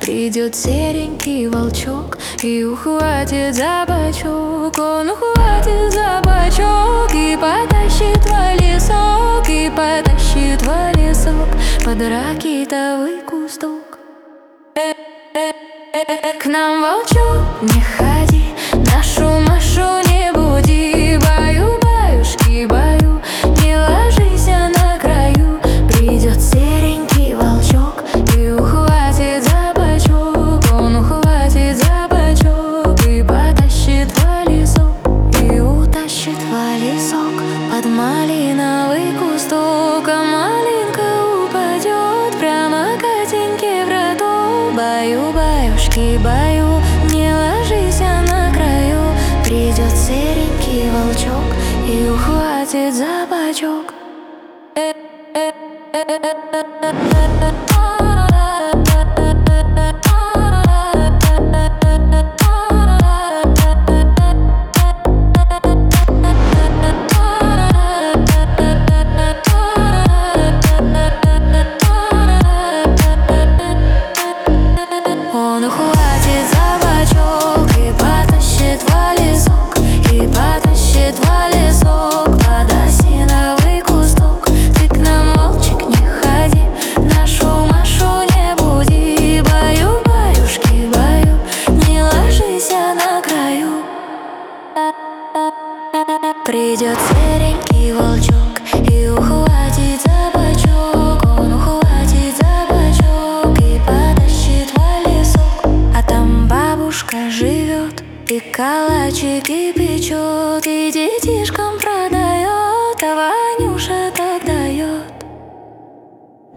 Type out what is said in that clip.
Придет серенький волчок и ухватит за бочок. Он ухватит за бочок и потащит в лесок, и потащит в лесок под ракитовый кусток. К нам, волчок, не ходи, нашу Машу не буди. Баю-баюшки, баю, не ложись на краю. Придет серенький волчок и ухватит за бочок. Он ухватит за бочок и потащит в лесок, и утащит в лесок под малиновый кусток. А малинка упадет прямо Катеньке в роток. Баю-баюшки, баю, не ложись на краю. Придет серенький волчок и ухватит за бочок. Он ухватит за бочок и потащит в лесок, и потащит в лесок под осиновый кусток. Ты к нам, волчик, не ходи, нашу Машу не буди. Баю-баюшки, баю, не ложись на краю. Придет серенький волчок и ухватит за бочок. Он ухватит за бочок и потащит в лесок. А там бабушка живет и калачики печет, и детишкам